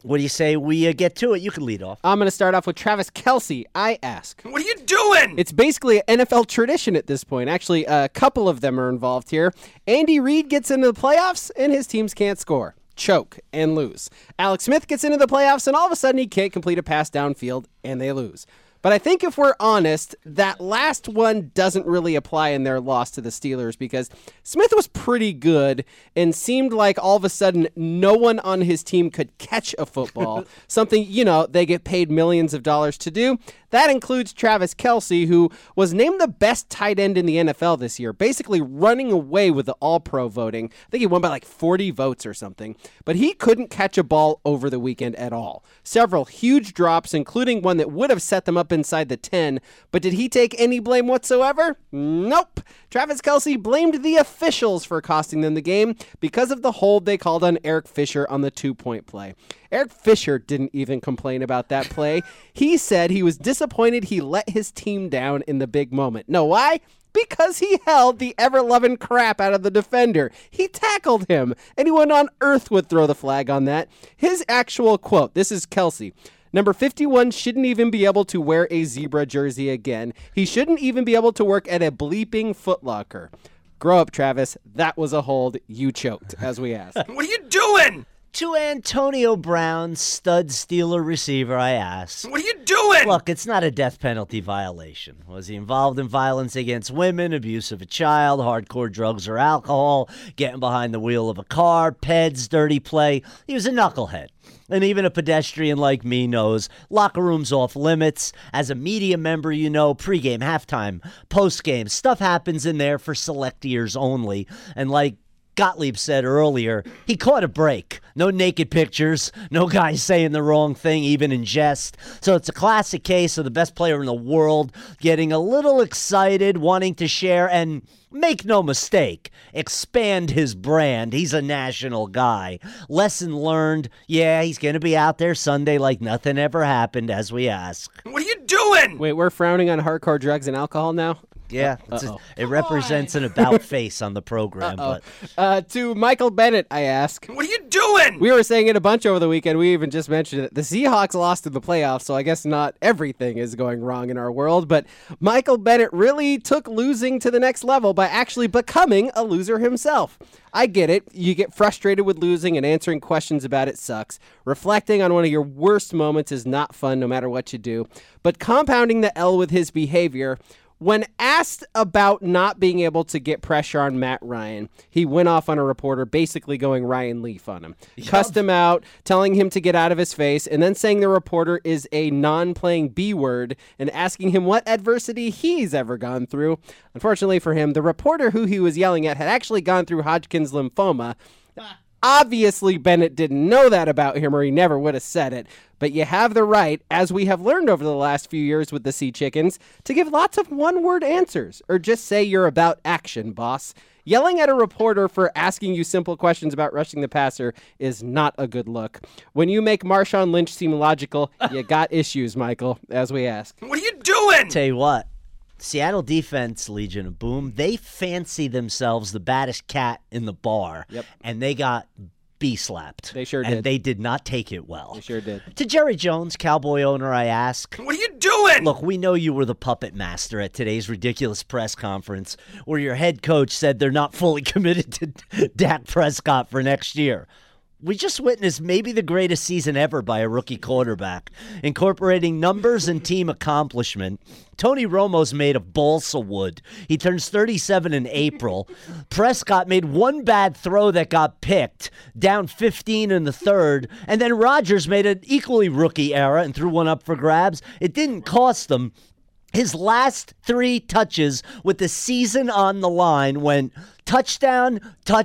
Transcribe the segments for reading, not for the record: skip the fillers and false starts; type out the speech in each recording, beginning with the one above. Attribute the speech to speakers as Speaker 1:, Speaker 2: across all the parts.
Speaker 1: What do you say we get to it? You can lead off.
Speaker 2: I'm going to start off with Travis Kelce. I ask.
Speaker 3: What are you doing?
Speaker 2: It's basically an NFL tradition at this point. Actually, a couple of them are involved here. Andy Reid gets into the playoffs, and his teams can't score, choke, and lose. Alex Smith gets into the playoffs, and all of a sudden he can't complete a pass downfield, and they lose. But I think if we're honest, that last one doesn't really apply in their loss to the Steelers because Smith was pretty good and seemed like all of a sudden no one on his team could catch a football, something, they get paid millions of dollars to do. That includes Travis Kelce, who was named the best tight end in the NFL this year, basically running away with the All-Pro voting. I think he won by like 40 votes or something. But he couldn't catch a ball over the weekend at all. Several huge drops, including one that would have set them up inside the 10. But did he take any blame whatsoever? Nope. Travis Kelce blamed the officials for costing them the game because of the hold they called on Eric Fisher on the 2-point play. Eric Fisher didn't even complain about that play. He said he was disappointed he let his team down in the big moment. No, why? Because he held the ever-loving crap out of the defender. He tackled him. Anyone on earth would throw the flag on that. His actual quote, this is Kelce. Number 51 shouldn't even be able to wear a zebra jersey again. He shouldn't even be able to work at a bleeping Foot Locker. Grow up, Travis. That was a hold. You choked, as we asked.
Speaker 3: What are you doing?
Speaker 1: To Antonio Brown, stud Steeler receiver, I ask.
Speaker 3: What are you doing?
Speaker 1: Look, it's not a death penalty violation. Was he involved in violence against women, abuse of a child, hardcore drugs or alcohol, getting behind the wheel of a car, peds, dirty play? He was a knucklehead. And even a pedestrian like me knows locker rooms off limits. As a media member, you know, pregame, halftime, postgame, stuff happens in there for select ears only. And like Gottlieb said earlier, he caught a break. No naked pictures, no guys saying the wrong thing, even in jest. So it's a classic case of the best player in the world getting a little excited, wanting to share, and make no mistake, expand his brand. He's a national guy. Lesson learned, yeah, he's going to be out there Sunday like nothing ever happened, as we ask.
Speaker 3: What are you doing?
Speaker 2: Wait, we're frowning on hardcore drugs and alcohol now?
Speaker 1: Yeah, it represents an about face on the program. But
Speaker 2: to Michael Bennett, I ask.
Speaker 3: What are you doing?
Speaker 2: We were saying it a bunch over the weekend. We even just mentioned it. The Seahawks lost in the playoffs, so I guess not everything is going wrong in our world. But Michael Bennett really took losing to the next level by actually becoming a loser himself. I get it. You get frustrated with losing and answering questions about it sucks. Reflecting on one of your worst moments is not fun no matter what you do. But compounding the L with his behavior, when asked about not being able to get pressure on Matt Ryan, he went off on a reporter basically going Ryan Leaf on him. Yep. Cussed him out, telling him to get out of his face, and then saying the reporter is a non-playing B-word and asking him what adversity he's ever gone through. Unfortunately for him, the reporter who he was yelling at had actually gone through Hodgkin's lymphoma. Obviously, Bennett didn't know that about him or he never would have said it. But you have the right, as we have learned over the last few years with the Sea Chickens, to give lots of one-word answers or just say you're about action, boss. Yelling at a reporter for asking you simple questions about rushing the passer is not a good look. When you make Marshawn Lynch seem logical, you got issues, Michael, as we ask.
Speaker 3: What are you doing?
Speaker 1: Tell you what. Seattle defense, Legion of Boom, they fancy themselves the baddest cat in the bar.
Speaker 2: Yep.
Speaker 1: And they got B-slapped.
Speaker 2: They sure did.
Speaker 1: And they did not take it well.
Speaker 2: They sure did.
Speaker 1: To Jerry Jones, Cowboy owner, I ask.
Speaker 3: What are you doing?
Speaker 1: Look, we know you were the puppet master at today's ridiculous press conference where your head coach said they're not fully committed to Dak Prescott for next year. We just witnessed maybe the greatest season ever by a rookie quarterback, incorporating numbers and team accomplishment. Tony Romo's made of balsa wood. He turns 37 in April. Prescott made one bad throw that got picked, down 15 in the third, and then Rodgers made an equally rookie error and threw one up for grabs. It didn't cost them. His last 3 touches with the season on the line went touchdown,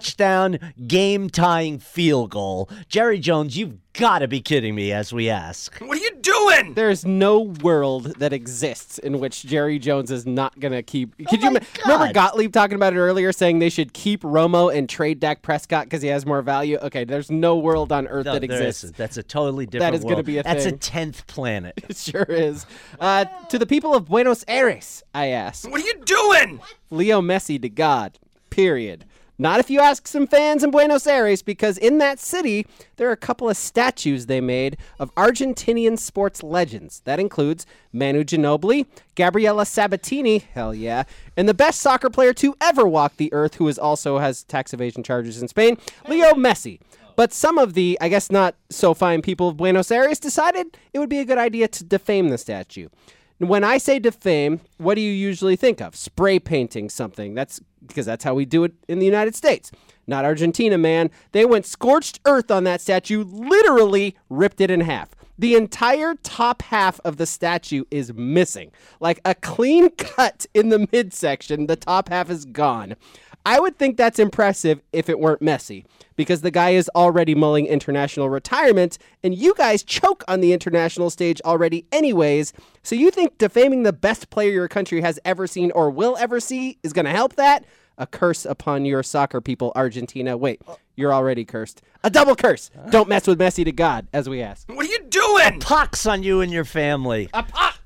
Speaker 1: game-tying field goal. Jerry Jones, you've got to be kidding me, as we ask.
Speaker 3: What are you doing?
Speaker 2: There's no world that exists in which Jerry Jones is not going to keep... Remember Gottlieb talking about it earlier, saying they should keep Romo and trade Dak Prescott because he has more value? Okay, there's no world on earth that exists.
Speaker 1: Isn't. That's a totally different
Speaker 2: world. That is going to be a thing.
Speaker 1: That's a 10th planet.
Speaker 2: It sure is. To the people of Buenos Aires, I ask.
Speaker 3: What are you doing?
Speaker 2: Leo Messi to God. Period. Not if you ask some fans in Buenos Aires, because in that city, there are a couple of statues they made of Argentinian sports legends. That includes Manu Ginobili, Gabriela Sabatini, hell yeah, and the best soccer player to ever walk the earth, who also has tax evasion charges in Spain, Leo Messi. But some of the, I guess not so fine people of Buenos Aires decided it would be a good idea to defame the statue. When I say defame, what do you usually think of? Spray painting something. That's because that's how we do it in the United States. Not Argentina, man. They went scorched earth on that statue, literally ripped it in half. The entire top half of the statue is missing. Like a clean cut in the midsection, the top half is gone. I would think that's impressive if it weren't Messi, because the guy is already mulling international retirement, and you guys choke on the international stage already anyways, so you think defaming the best player your country has ever seen or will ever see is going to help that? A curse upon your soccer people, Argentina. Wait, you're already cursed. A double curse. Don't mess with Messi to God, as we ask.
Speaker 3: What are you doing?
Speaker 1: Pox on you and your family.
Speaker 2: A pox!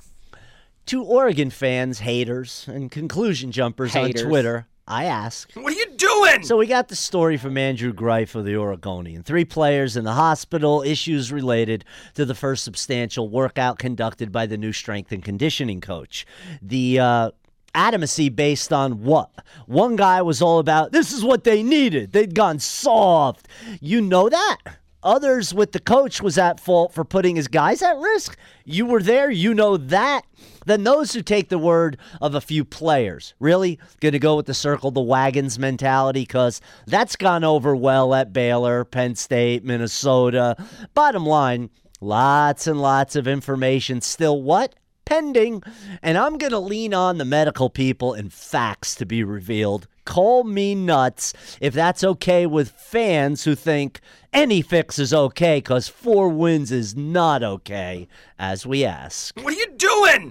Speaker 1: To Oregon fans, haters, and conclusion jumpers
Speaker 2: Haters.
Speaker 1: on Twitter, I ask.
Speaker 3: What are you doing?
Speaker 1: So we got the story from Andrew Greif of the Oregonian. 3 players in the hospital, issues related to the first substantial workout conducted by the new strength and conditioning coach. The adamacy based on what? One guy was all about, this is what they needed. They'd gone soft. You know that? Others with the coach was at fault for putting his guys at risk. You were there, you know that. Then those who take the word of a few players, really going to go with the circle the wagons mentality, because that's gone over well at Baylor, Penn State, Minnesota. Bottom line, lots and lots of information still what? Pending. And I'm going to lean on the medical people and facts to be revealed. Call me nuts if that's okay with fans who think any fix is okay, because 4 wins is not okay, as we ask.
Speaker 3: What are you doing?